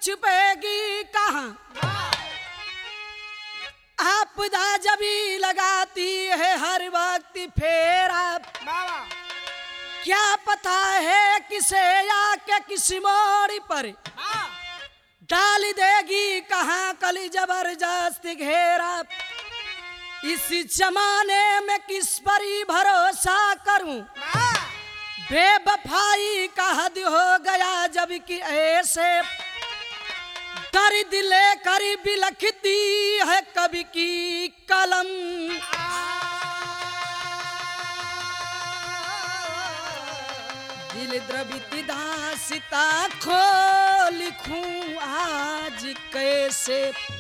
छुपेगी कहाँ। आपदा जभी लगाती है हर वक्त फेरा, क्या पता है किसे आके किस मोड़ पर डाल देगी कहाँ कली जबरदस्त घेरा। इस जमाने में किस पर ही भरोसा करूं, बेवफाई का हद हो गया जबकि ऐसे दर्द लेकर बिलखती है कवि की कलम। दिल द्रवित दास्ता खो लिखूं आज कैसे।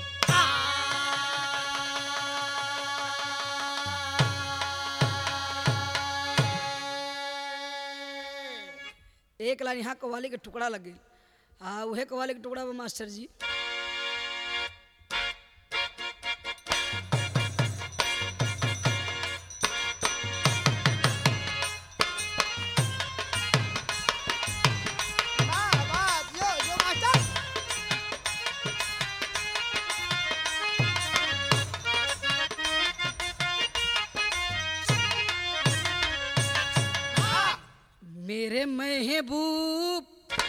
एक लाइन यहाँ कव्वाली के टुकड़ा लग गई। उहे कव्वाली के टुकड़ा बा मास्टर जी। मेरे महबूब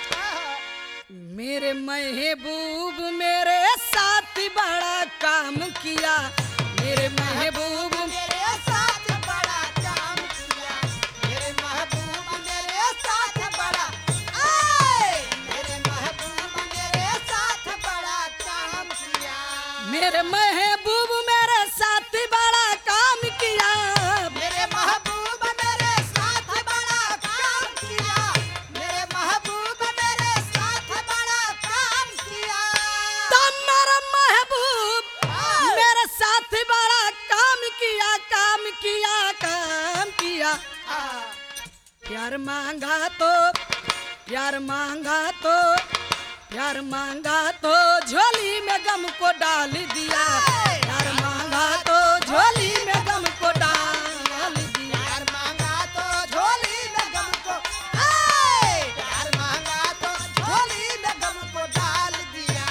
मेरे महबूब मेरे साथ बड़ा काम किया। मेरे महबूब मेरे साथ बड़ा काम किया। मेरे महबूब मेरे साथ बड़ा मेरे महबूब मेरे साथ बड़ा काम किया। मेरे महबूब मेरे साथ बड़ा काम किया। मेरे महबूब मेरे साथ बड़ा काम किया। मेरे महबूब मेरे साथ बड़ा काम किया। तो मेरा महबूब मेरे साथ बड़ा काम किया, काम किया, काम किया। प्यार मांगा तो प्यार मांगा तो प्यार मांगा तो झोली में गम को डाल दिया। प्यार मांगा तो झोली में गम को डाल दिया। प्यार मांगा तो झोली में गम को प्यार मांगा तो झोली में गम को डाल दिया।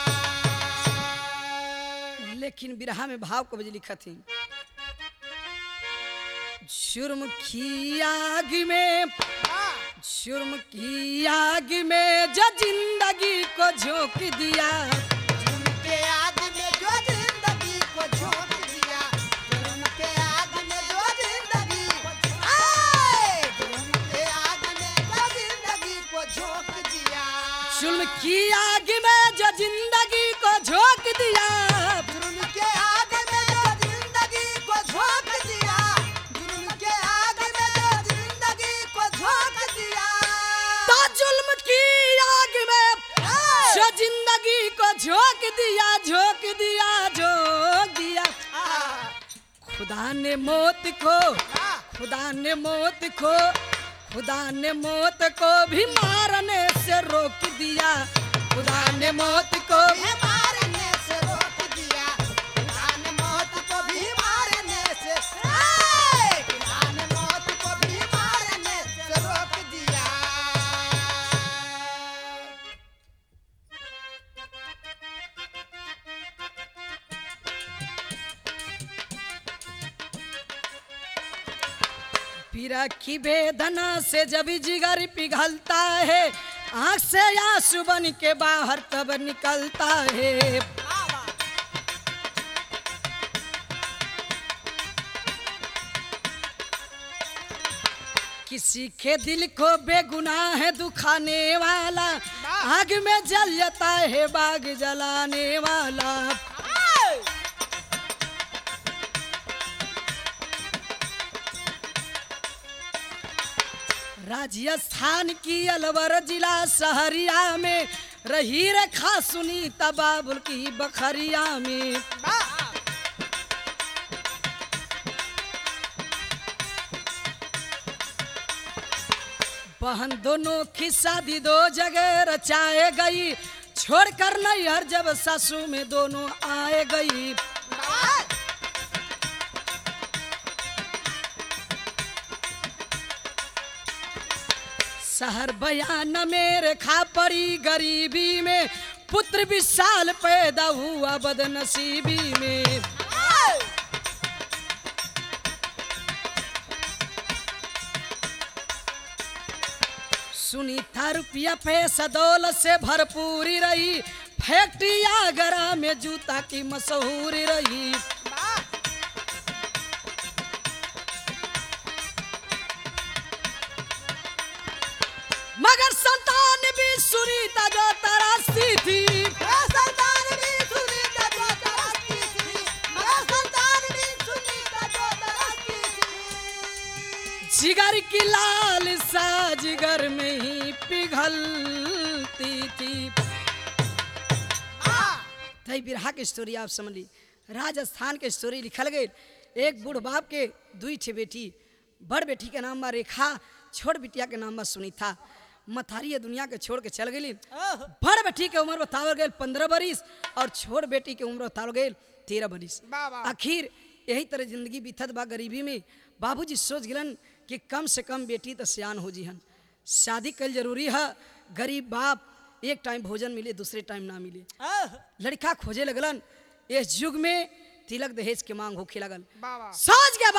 लेकिन बिरहा में भाव को लिखा थी। जुर्म की आग में जुर्म की आग में जो जिंदगी को झोंक दिया। जुर्म के आग में जो जिंदगी को झोंक दिया। जुर्म के आग में जो जिंदगी जुर्म के आग में जो जिंदगी को झोंक दिया। जुर्म की आग में जो जिंदगी को झोंक दिया। जुर्म के आग में जो जिंदगी को झोंक दिया। जुर्म के आग में जो जिंदगी को झोंक दिया। तो जुल्म की आग में जो जिंदगी को झोंक दिया, झोंक दिया, झोंक दिया। खुदा ने मौत को खुदा ने मौत को खुदा ने मौत को भी मारने से रोक दिया। खुदा ने मौत को मारने से रोक दिया। खुदा ने मौत को भी मारने से खुदा ने मौत को भी मारने से रोक दिया। पीरा की वेदना से जब जिगर पिघलता है, आँख से आंसू बन के बाहर तब निकलता है। किसी के दिल को बेगुनाह दुखाने वाला आग में जल जाता है बाग जलाने वाला। राजस्थान की अलवर जिला सहरिया में रही रेखा सुनीता बाबुल की बखरिया में। बहन दोनों की शादी दो जगह रचाए गई, छोड़कर नैहर जब सासू में दोनों आए गई। शहर बयान में रेखा पड़ी गरीबी में, पुत्र विशाल पैदा हुआ बदनसीबी में। सुनीता रुपया पैसा दौलत से भरपूरी रही, फैक्ट्री आगरा में जूता की मशहूरी रही। मगर संतान भी सुनीता जो तरासी थी, संतान भी सुनीता जो तरासी थी, मगर संतान भी सुनीता जो तरासी थी। जिगर की लाल सा जिगर में ही पिघलती थी। तई बिरहा के स्टोरी आप समझ ली। राजस्थान के स्टोरी लिखल गई। एक बूढ़ बाप के दुई ठे बेटी, बड़ बेटी के नाम बा रेखा, छोट बिटिया के नाम बा सुनीता। मथारी ये दुनिया के छोड़ के चल गई। बड़ बेटी के उम्र बतावल गई 15 बरिस और छोट बेटी के उम्र बतावल गई 13 बरिस। आखिर यही तरह जिंदगी बीतत बा गरीबी में। बाबूजी सोच गिलन कि कम से कम बेटी तो सियान हो जीहन, शादी कल जरूरी है। गरीब बाप एक टाइम भोजन मिले दूसरे टाइम ना मिले। लड़का खोजे लगलन। इस युग में तिलक दहेज के मांग होखे लगल। सोच गया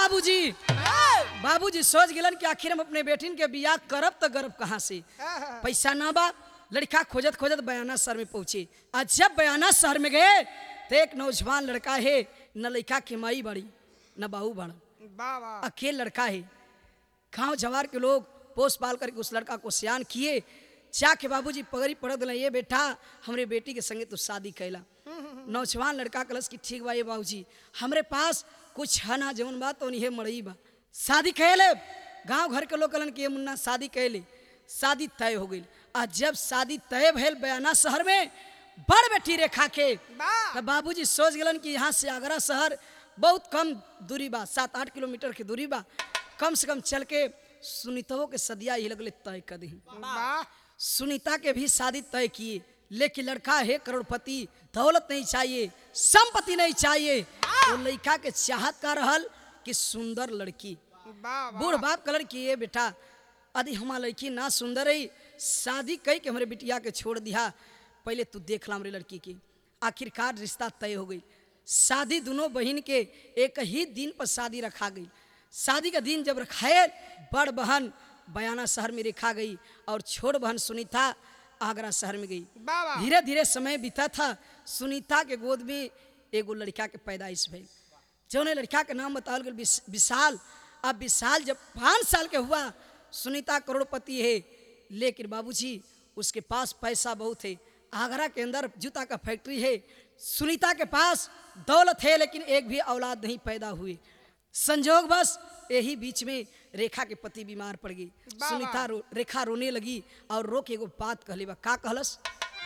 बाबूजी सोच गिलन कि आखिर हम अपने बेटिन के बियाह करब तो करब कहाँ से, पैसा ना बा। लड़का खोजत खोजत बयाना शहर में पहुंचे। आज जब बयाना शहर में गए तो एक नौजवान लड़का है, न लड़का के माई बड़ी न बाहू बड़ा, अकेले लड़का है। गाँव जवार के लोग पोस पाल करके उस लड़का को सियान किए। जाके बाबूजी पगड़ी पड़ दिला, ये बेटा हमरे बेटी के संगे तू शादी कैला। नौजवान लड़का कलस की ठीक बा ये बाबूजी, हमरे पास कुछ है ना, जवन बात तो नहीं मड़ई बा, शादी कैले। गांव घर के लोग कहलन कि ये मुन्ना शादी कैले। शादी तय हो गई। आज जब शादी तय भैल बयाना शहर में बड़ बेटी रेखा के, तो बाबूजी सोच गलन कि यहाँ से आगरा शहर बहुत कम दूरी बा, 7-8 किलोमीटर की दूरी बा। कम से कम चल के सुनीताओं के सदिया ही लगले तय कर दी। सुनीता के भी शादी तय किए, लेकिन लड़का है करोड़पति, दौलत नहीं चाहिए, संपत्ति नहीं चाहिए। तो लड़का के चाहत का रहल कि सुंदर लड़की। बूढ़ बाप कलर की ये बेटा यदि हमार लड़की ना सुंदर है, शादी कई के हमारे बिटिया के छोड़ दिया, पहले तू देख ला हमारे लड़की की। आखिरकार रिश्ता तय हो गई। शादी दोनों बहन के एक ही दिन पर शादी रखा गई। शादी का दिन जब रखाए, बड़ बहन बयाना शहर में रखा गई और छोट बहन सुनीता आगरा शहर में गई। धीरे धीरे समय बीता था। सुनीता के गोद में एगो लड़का के पैदाइश भइल, जौन लड़का के नाम बतावल गया विशाल। अब विशाल जब 5 साल के हुआ, सुनीता करोड़पति है, लेकिन बाबूजी उसके पास पैसा बहुत है। आगरा के अंदर जूता का फैक्ट्री है। सुनीता के पास दौलत है, लेकिन एक भी औलाद नहीं पैदा हुई। संजोग बस यही बीच में रेखा के पति बीमार पड़ गई। सुनीता रेखा रोने लगी और रो के एगो बात कहली बा। का कहलस?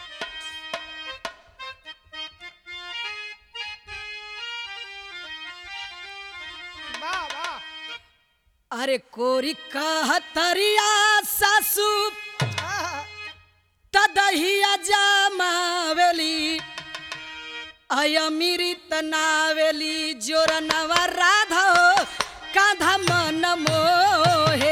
अरे कोरी कहतरिया सासू तदहिया जमावेली, अयमिरित नावेली जोर नवा राधा काधा मन मोहे।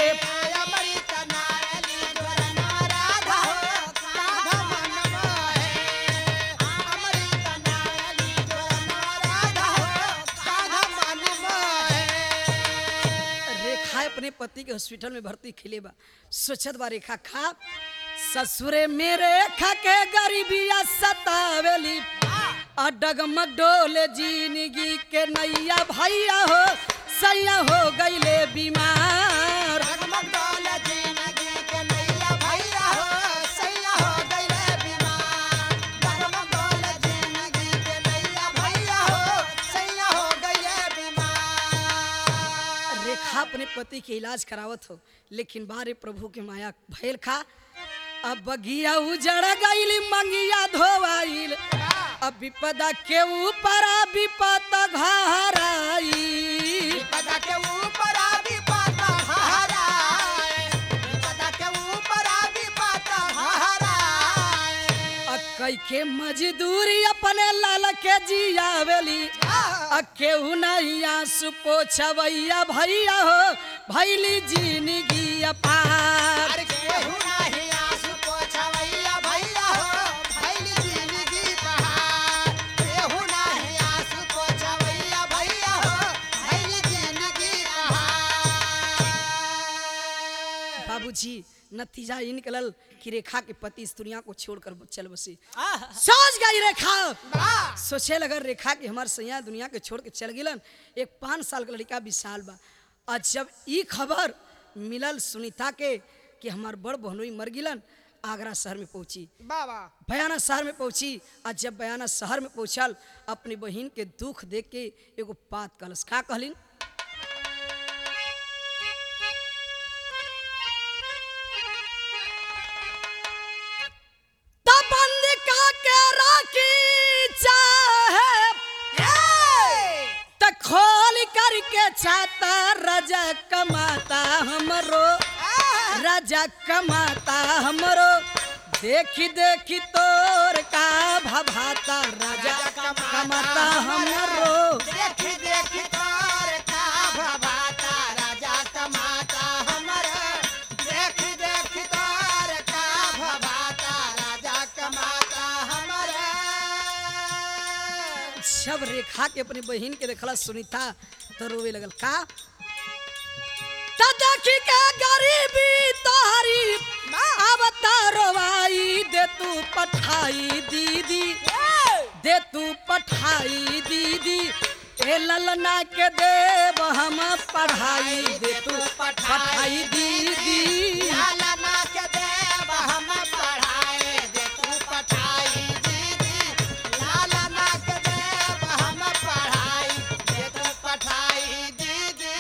रेखा अपने पति के हॉस्पिटल में भर्ती खिले बा। सोचत बा रेखा खा ससुरे मेरे रेखा के गरीबिया सतावेली, डगमग डोले जिंदगी के नैया भैया हो सैया हो गईले बीमार। डगमग डोले जिंदगी के नैया भैया हो सैया हो गईले बीमार। डगमग डोले जिंदगी के नैया भैया हो सैया हो गईले बीमार। रेखा अपने पति के इलाज करावत हो, लेकिन बारे प्रभु के माया भैल खा। अब बगिया उजड़ गईली मंगिया धोवाइल, अब विपदा के ऊपर विपत घहराई। विपदा के ऊपर विपत घहराई। विपदा के ऊपर विपत घहराई। कई के मजदूरी अपने लाल के जियावेली, केहू नहीं आंसू पोछवैया भैया हो भैली जिंदगी अपार। केहू नहीं आंसू पोछवैया भैया हो भैली पहुंची नतीजा ये निकलल कि रेखा के पति इस दुनिया को छोड़कर चल बसे। आहा। सोच गई रेखा, वाह। सोचे लगा रेखा कि हमार सैया दुनिया के छोड़ के चल गिलन। एक 5 साल का लड़का विशाल बा। और जब ई खबर मिलल सुनीता के कि हमार बड़ बहनोई मर गिलन, आगरा शहर में पहुंची, बाबा बयाना शहर में पहुंची। और जब बयाना शहर में पहुंचल अपनी बहन के दुख देख के एगो बात कहलस। का कहलिन? बंद का के राखी चाहे त खोल करके छाता राजा कमाता हमरो, राजा कमाता हमरो, देखी देखी तोर का भभाता राजा कमाता हमरो। देखी देखी तोर का भभाता राजा कमाता हमरो, देखी देखी तोर का भभाता राजा कमाता हमरो। जब रेखा के अपनी बहन के देखला सुनीता तो रोवे लगल। का त देखी के गरीबी तोहरी अब तारवाई दे तू पठाई दीदी, दे तू पठाई दीदी, ए ललना के देव हम पढ़ाई दे तू पठाई दीदी। लालना के देव हम पढ़ाए दे तू पढ़ाई दीदी, लालना के देव हम पढ़ाई दे तू पढ़ाई दीदी।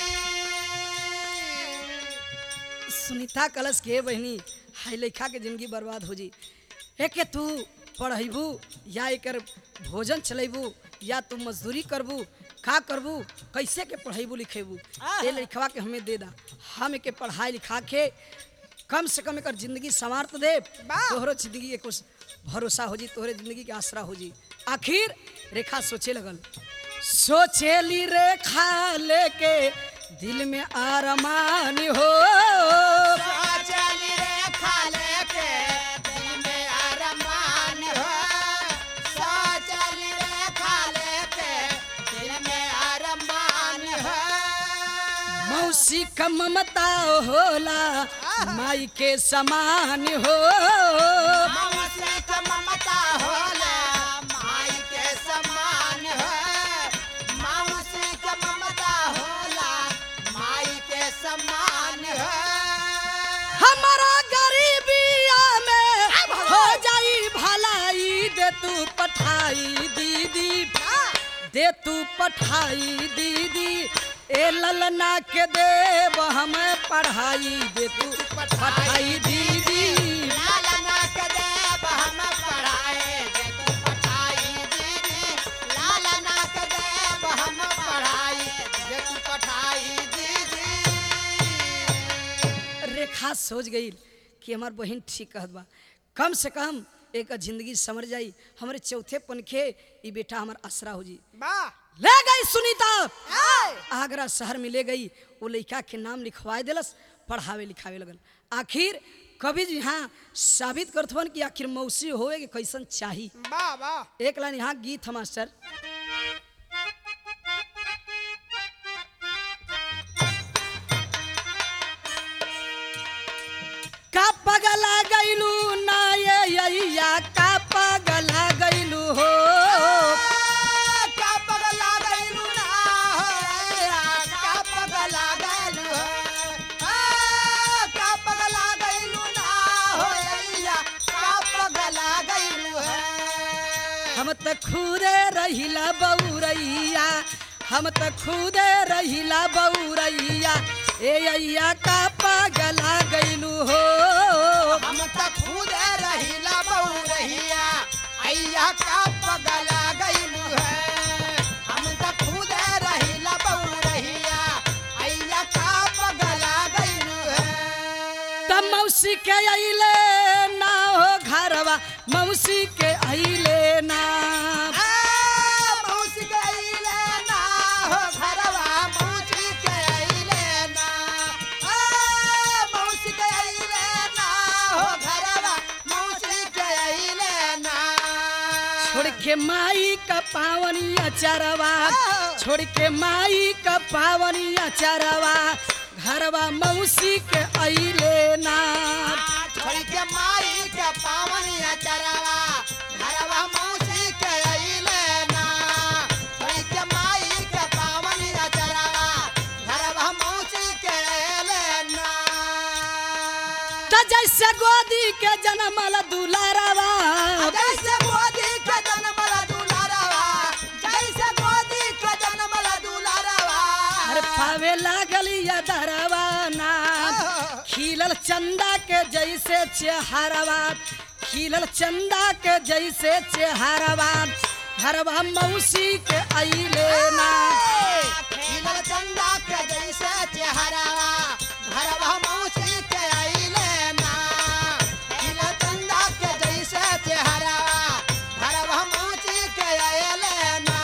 सुनीता कलश के बहनी हाई लेखा के जिंदगी बर्बाद हो जी। एके तू पढ़ेबू या एकर भोजन चलेबू या तू मजदूरी करबू, का करबू, कैसे के पढ़ेबू लिखेबू? ये लिखवा के हमें दे दा, हम एके पढ़ाई लिखा के कम से कम एकर जिंदगी संवार तो दे, तोहरो जिंदगी के कुछ भरोसा हो जी, तोहरे जिंदगी के आसरा हो जी। आखिर रेखा सोचे लगल, सोचेली रेखा लेके दिल में आरमान हो, सोचली रेखा लेके दिल में अरमान हो, सोचली रेखा लेके दिल में अरमान हो। मौसी का ममता होला माई के समान हो, मौसी का ममता होला माई के समान हो, मौसी का ममता होला माई के समान हो। हमारा गरीबिया में हो जाई भलाई दे तू पठाई दीदी, दे तू पठाई दीदी, ए ललना के देव हमें पढ़ाई दे तू पढ़ाई दीदी। लालना के देव हम पढ़ाए दे तू पढ़ाई दीदी, लालना के देव हम पढ़ाई दे तू पढ़ाई दीदी। रेखा सोच गई कि हमार बहन ठीक कहत बा, कम से कम एक जिंदगी समझ जाई, हमारे चौथे पनखे ई बेटा हमार आसरा हो जी। वाह। ले गई सुनीता आगरा शहर में ले गई, वो लड़का के नाम लिखवाए दिलस, पढ़ावे लिखावे लगल। आखिर कभी जी यहाँ साबित करथवन कि आखिर मौसी होवे के कैसन चाही। वाह वाह। एक लाइन यहाँ गीत है मास्टर। का पगला गईलू ना ये या का पगला गईलू हो, का पगला गइलू ना हो, का पगला गइलू हो, का पगला गइलू ना हो, का पगला गइलू हो। हम त खुदे रहिला बउरैया, हम त खुदे रहिला बउरैया, ए अइया का पगला गईलू हो, हम त खुद रहिला बउरहिया, अइया का पगला गइलू है। हम त खुद रहिला बउरहिया, अइया का पगला गइलू है। त मौसी के अइले ना हो घरवा, मौसी के अइले ना, मौसी के अइले ना हो घरवा, मौसी के अइले ना, मौसी के अइले ना हो घरवा, मौसी के अइले ना। छोड़ के माई का पावनी अचरवा, छोड़ के माई का पावनी अचरवा, घरवा मौसी के अइले ना छोड़ी के माई के पावन अचरवा घरवा मौसी के अइले ना छोड़ी के माई के पावन अचरवा घरवा मौसी के अइले ना त जैसे गोदी के जनमल दुलारवा जैसे गोदी के जन्मला दुलारवा जैसे गोदी के जन्मला दुलारवा अरे पावे लागल या दरवा ना खिलल चंदा के जैसे चेहरवा खिलल चंदा के जैसे चेहरवा घरवा मौसी के अइले ना खिलल चंदा के जैसे चेहरावा घरवा मौसी के अइले ना खिलल चंदा के जैसे चेहरावा घरवा मौसी के अइले ना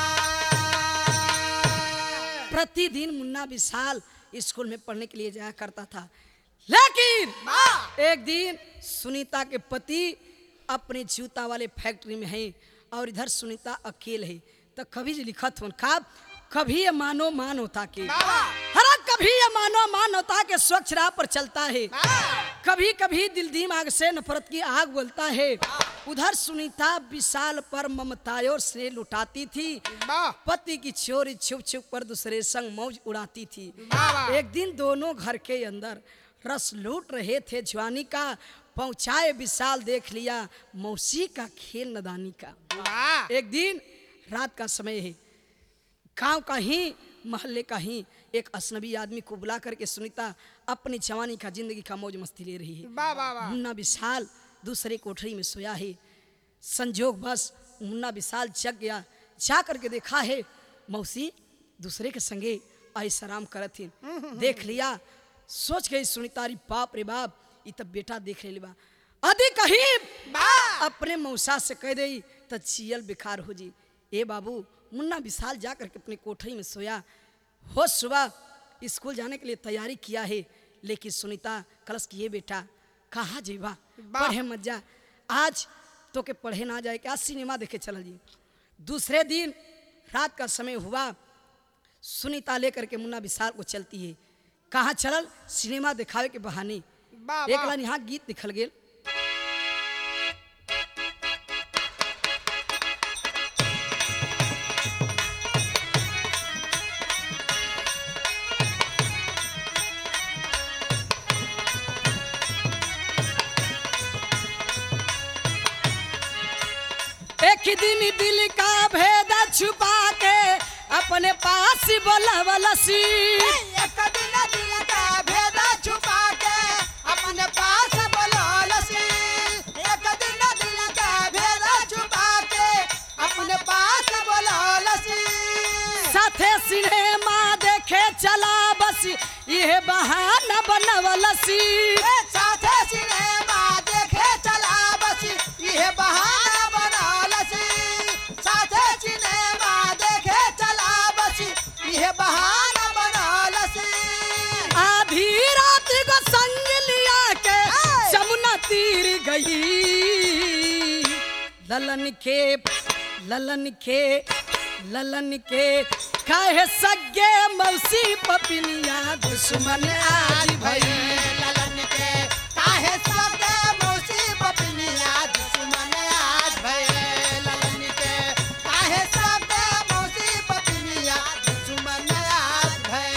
प्रतिदिन मुन्ना विशाल स्कूल में पढ़ने के लिए जाया करता था, लेकिन एक दिन सुनीता के पति अपने जूता वाले फैक्ट्री में है और इधर सुनीता अकेले है। तो कभी जो लिखत हो कभी ये मानो मान होता के हरा कभी ये मानो मान होता के स्वच्छ राह पर चलता है, कभी कभी दिल दिमाग से नफरत की आग बोलता है। उधर सुनीता विशाल पर ममताओं से लुटाती थी, पति की चोरी छुप छुप कर दूसरे संग मौज उड़ाती थी। एक दिन दोनों घर के अंदर रस लूट रहे थे जवानी का, पहुंचाए विशाल देख लिया मौसी का खेल नदानी का। एक दिन रात का समय है, गांव का ही मोहल्ले का ही एक अजनबी आदमी को बुला करके सुनीता अपनी जवानी का जिंदगी का मौज मस्ती ले रही है। मुन्ना विशाल दूसरे कोठरी में सोया है। संजोग बस मुन्ना विशाल जग गया, जा करके देखा है मौसी दूसरे के संगे ऐशराम करत थी। देख लिया, सोच गई सुनीता री बाप रे बाप ये तब बेटा देख ले बा अधी कहीं अपने मौसा से कह दई तो चियल बेकार हो जी। ए बाबू मुन्ना विशाल जा करके अपने कोठरी में सोया हो। सुबह स्कूल जाने के लिए तैयारी किया है, लेकिन सुनीता कलश की ये बेटा कहाँ जेबा, पढ़े मत जा, आज तो के पढ़े ना जाए क्या सिनेमा देखे चल जी। दूसरे दिन रात का समय हुआ, सुनीता लेकर के मुन्ना विशाल को चलती है। कहाँ चलल? सिनेमा दिखावे के बहाने। एक लाइन यहाँ गीत दिखल गेल। एक दिन दिल का भेद छुपा के अपने पास बोलावलसी, एक दिन दिल का भेद छुपा के अपने पास बोलावलसी, एक दिन दिल का भेद छुपा के अपने पास बोलावलसी। साथे सिनेमा देखे चला बस यह बहाना बनवलसी। साथे सिनेमा देखे चला बस यह बहाना बनवलसी। साथे सिनेमा देखे चला बस यह बहाना बनवलसी। आधी रात को संग लिया के जमुना तीर गई, ललन के काहे सगे मौसी पपिनिया दुश्मन आज भई। ललन के काहे सगे मौसी पपिनिया दुश्मन आज भई। ललन के काहे सगे मौसी पपिनिया दुश्मन आज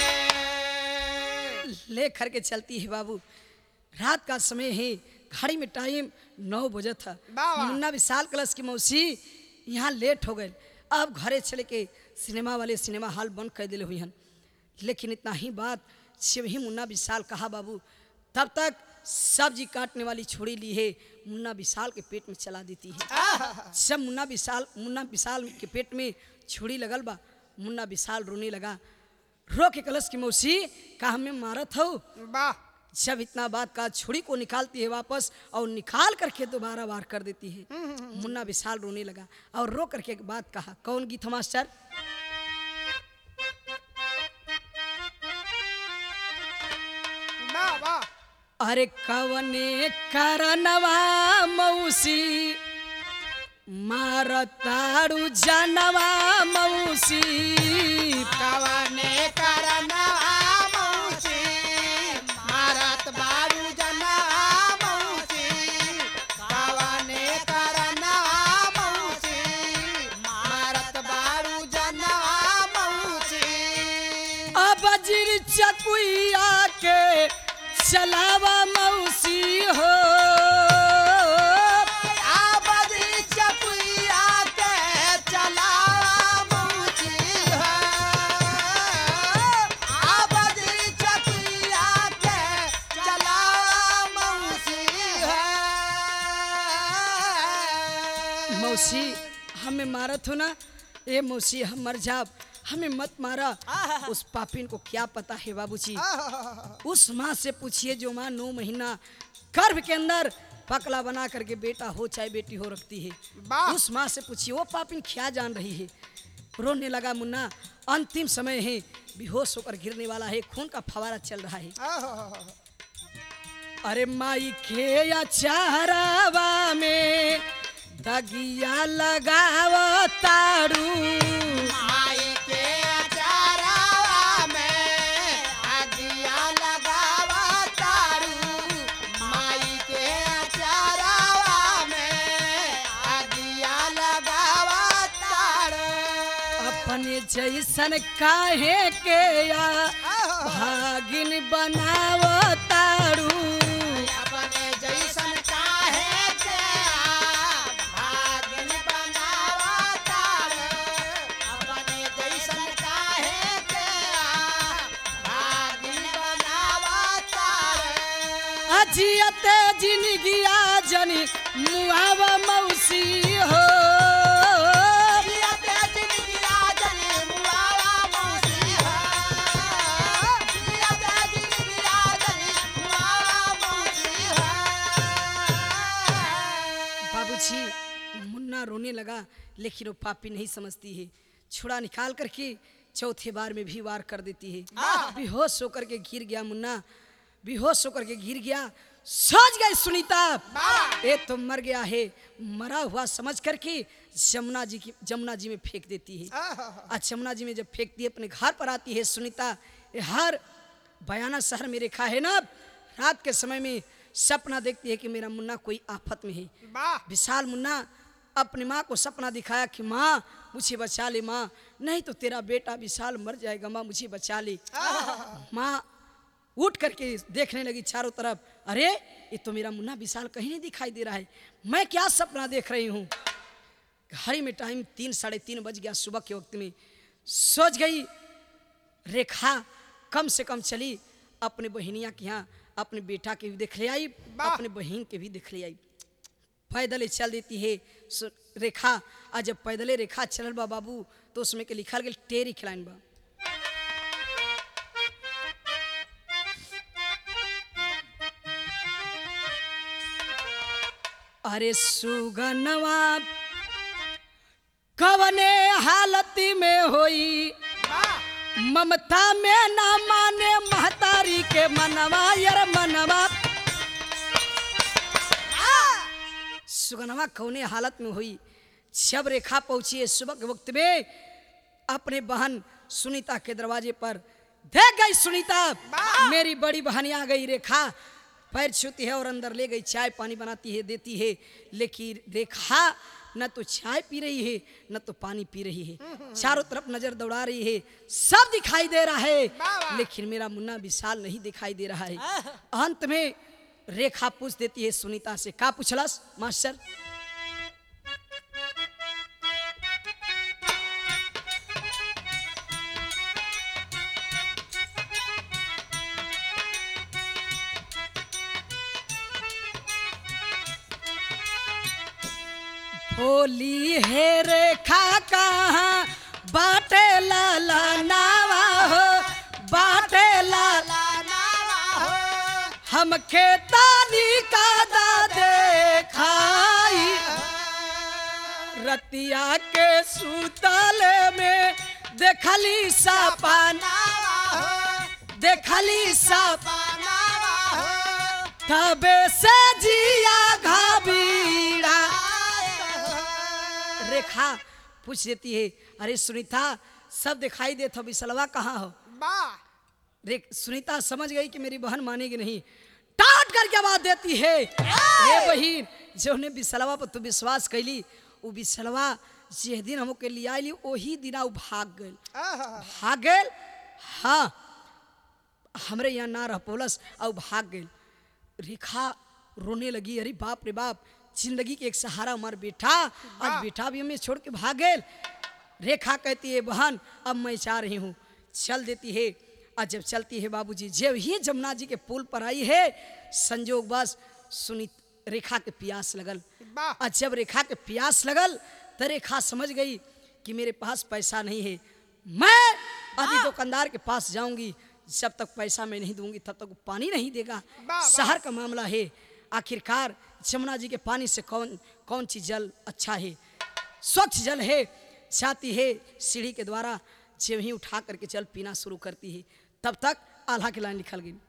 भई। ले करके चलती है बाबू। रात का समय है, घड़ी में टाइम 9 बजे था। मुन्ना विशाल कलश की मौसी यहाँ लेट हो गए, अब घरे चले के सिनेमा वाले सिनेमा हॉल बंद कर दिले हुई हैं। लेकिन इतना ही बात जब ही मुन्ना विशाल कहा बाबू, तब तक सब्जी काटने वाली छुरी ली है मुन्ना विशाल के पेट में चला देती है। जब मुन्ना विशाल के पेट में छुरी लगल बा, मुन्ना विशाल रोने लगा। रो के कलश की मौसी का हमें मारत हो। जब इतना बात का छुरी को निकालती है वापस और निकाल करके दोबारा वार कर देती है। मुन्ना विशाल रोने लगा और रो करके एक बात कहा। कौन गीत मास्टर? अरे कवने करनवा मौसी मारताड़ू जानवा मौसी, कवने करनवा मौसी बजरी चकुइया के चलावा मौसी हो बजरी चकुइया के चलावा मौसी है बजरी चकुइया के चलावा मौसी है मौसी हमें मारत हो ना, ए मौसी हम मर जाब, हमें मत मारा। उस पापिन को क्या पता है बाबूजी। उस माँ से पूछिए जो माँ 9 महीना गर्भ के अंदर पकला बना करके बेटा हो चाहे बेटी हो रखती है, उस माँ से पूछिए वो पापिन क्या जान रही है। रोने लगा मुन्ना, अंतिम समय है, बेहोश होकर गिरने वाला है, खून का फवारा चल रहा है। अरे माई के अचारावा में दगिया लगाव तारू माई के अचारावा में अगिया लगावा तारू माई के अचारावा में अगिया लगावा तारू अपने जैसन काहे के या भागिन बनाव तारू अपने जैसन काहे के भागिन बनावा तारू अपने जैसन काहे के भागिन बनावा तारू अजियते जिनगिया जनी मुआव मौसी हो जियते जिनगिया जनी मुआवा मौसी है जियते जिनगिया जनी मुआवा मौसी है बाबूजी मुन्ना रोने लगा, लेकिन वो पापी नहीं समझती है। छुरा निकाल करके चौथे बार में भी वार कर देती है। बेहोश होकर के गिर गया मुन्ना, बेहोश होकर के गिर गया। सोच गई सुनीता ये तो मर गया है, मरा हुआ समझ करके जमुना जी में फेंक देती है। आज जमुना जी में जब फेंकती है अपने घर पर आती है सुनीता। ये हर बयाना शहर में रेखा है ना, रात के समय में सपना देखती है कि मेरा मुन्ना कोई आफत में है। विशाल मुन्ना अपनी माँ को सपना दिखाया कि माँ मुझे बचा ले, माँ नहीं तो तेरा बेटा विशाल मर जाएगा, माँ मुझे बचा ले। माँ उठ करके देखने लगी चारों तरफ, अरे ये तो मेरा मुन्ना विशाल कहीं नहीं दिखाई दे रहा है, मैं क्या सपना देख रही हूँ। घड़ी में टाइम 3 साढ़े 3 बज गया सुबह के वक्त में। सोच गई रेखा कम से कम चली अपने बहनिया के यहाँ, अपने बेटा के भी देख ले आई, अपने बहन के भी देख ले आई। पैदल चल देती है रेखा। आज जब पैदले रेखा चलल बा बाबू तो उसमें के लिखल गया टेरी खिलाइन बा। अरे सुगनवा कवने हालत में होई, ममता में ना माने महतारी के मनवा, यार मनवा। सुगनवा कौने हालत में हुई। जब रेखा पहुंची है सुबह के वक्त में अपने बहन सुनीता के दरवाजे पर, देख गई सुनीता मेरी बड़ी बहन आ गई। रेखा पैर छूती है और अंदर ले गई, चाय पानी बनाती है देती है, लेकिन रेखा न तो चाय पी रही है न तो पानी पी रही है। चारों तरफ नजर दौड़ा रही है, सब दिखाई दे रहा है लेकिन मेरा मुन्ना विशाल नहीं दिखाई दे रहा है। अंत में रेखा पूछ देती है सुनीता से, का पूछलस मास्टर? बोली है रेखा कहाँ बाटे लाला नावा हो, बाटे लाला नावा हो, हमके तानी का दादे खाई, रतिया के सुतल में देखली सपना, देखली सपना, तबे से जिया घबीरा। रेखा पूछ देती है, अरे सुनीता सब दिखाई दे तो विसलवा कहाँ हो? सुनीता समझ गई कि मेरी बहन मानेगी नहीं, टाट करके आवाज देती है, हे बहन जो ने विसलवा पर तू विश्वास कैली, वो विसलवा जिस दिन हमके लिया वही दिन भाग गए। हाँ हमरे यहाँ ना रह पोलस और भाग गई। रेखा रोने लगी, अरे बाप रे बाप, जिंदगी के एक सहारा हमार बेटा, आज बेटा भी हमें छोड़ के भाग गए। रेखा कहती है बहन अब मैं जा रही हूँ, चल देती है। और जब चलती है बाबूजी, जब ही जमुना जी के पुल पर आई है, संजोग बस सुनी रेखा के प्यास लगल। और जब रेखा के प्यास लगल तो रेखा समझ गई कि मेरे पास पैसा नहीं है, मैं अभी दुकानदार के पास जाऊंगी, जब तक पैसा मैं नहीं दूंगी तब तक वो पानी नहीं देगा। शहर का मामला है, आखिरकार जमुना जी के पानी से कौन सी जल अच्छा है, स्वच्छ जल है। जाती है सीढ़ी के द्वारा, जब ही उठा करके जल पीना शुरू करती है, तब तक आल्हा की लाइन निकल गई।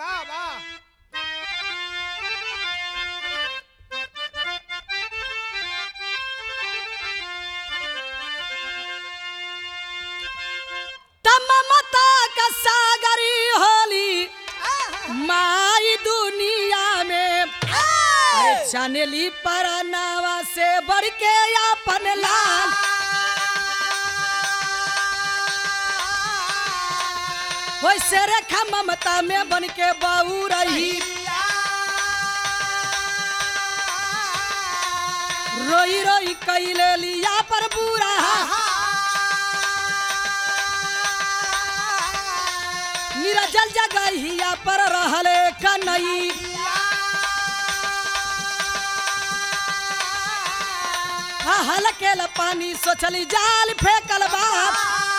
ममता का सागरी होली माई दुनिया में, अरे चनेली परनावा से बढ़ के अपन लाल। वैसे रेखा ममता में बन के बहू रही, रोई रोई कैले लिया पर बुरा। निरजल जगहिया पर रहले कन्हई, हलकेल पानी सोचली जाल फेंकल बाप।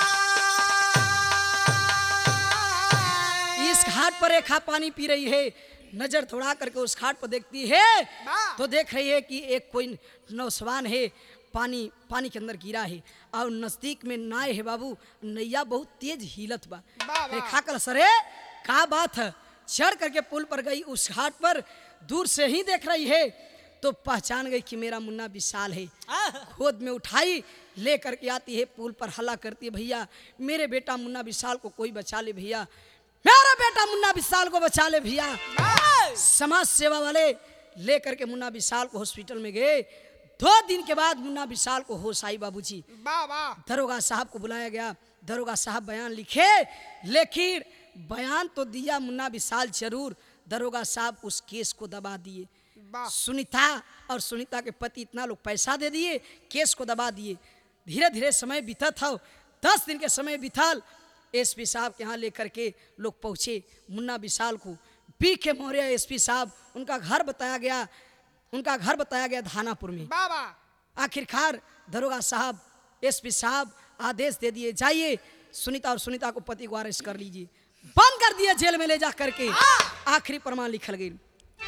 इस घाट पर रेखा पानी पी रही है, नजर थोड़ा करके उस घाट पर देखती है तो देख रही है कि एक कोई नौजवान है, पानी के अंदर गिरा है और नजदीक में नाव है बाबू, नैया बहुत तेज हिलत बा। रेखा कल सरे का बात है, चढ़ करके पुल पर गई, उस घाट पर दूर से ही देख रही है तो पहचान गई कि मेरा मुन्ना विशाल है। गोद में उठाई ले करके आती है, पुल पर हल्ला करती है, भैया मेरे बेटा मुन्ना विशाल को कोई बचा ले, भैया मेरा बेटा मुन्ना विशाल को बचा ले भैया। समाज सेवा वाले ले करके मुन्ना विशाल को हॉस्पिटल में गए। 2 दिन के बाद मुन्ना विशाल को होश आई बाबूजी। दरोगा साहब को बुलाया गया, दरोगा साहब बयान लिखे, लेकिन बयान तो दिया मुन्ना विशाल जरूर, दरोगा साहब उस केस को दबा दिए। सुनीता और सुनीता के पति इतना लोग पैसा दे दिए, केस को दबा दिए। धीरे धीरे समय बीता था, 10 दिन के समय बीतल। एसपी साहब के यहाँ लेकर के लोग पहुंचे मुन्ना विशाल को। बीके मौर्य एसपी साहब, उनका घर बताया गया धानापुर में। आखिरकार दरोगा साहब एसपी साहब आदेश दे दिए, जाइए सुनीता और सुनीता को पति को अरेस्ट कर लीजिए, बंद कर दिया जेल में ले जा करके। आखिरी प्रमाण लिखल गई,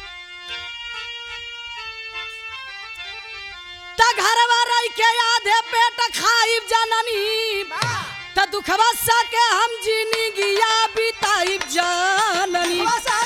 घरवा रह के आधे पेट खाइब जननी, त दुखवा सके हम जिंदगिया बिताइब जननी।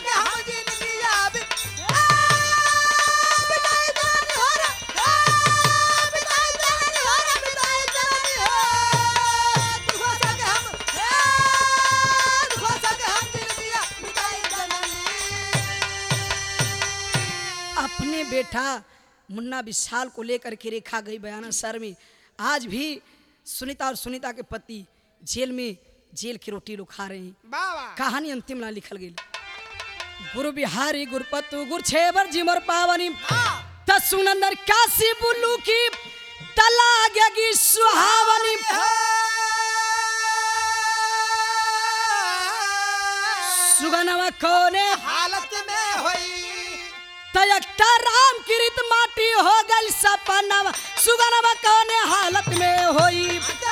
अपने बेटा मुन्ना विशाल को लेकर के रेखा गई बयाना शहर में। आज भी सुनीता और सुनीता के पति जेल की रोटी लोग खा रहे हैं। कहानी अंतिम ला लिखल गई, गुरु बिहारी गुरपतु गुर छेबर जिमर पावनी, तसुनंदर काशी बुल्लू की तलागेगी सुहावनी। सुगनवा कोने हालत में होई, तयक्ता राम किरित माटी हो गई सपना, सुगनवा कोने हालत में होई।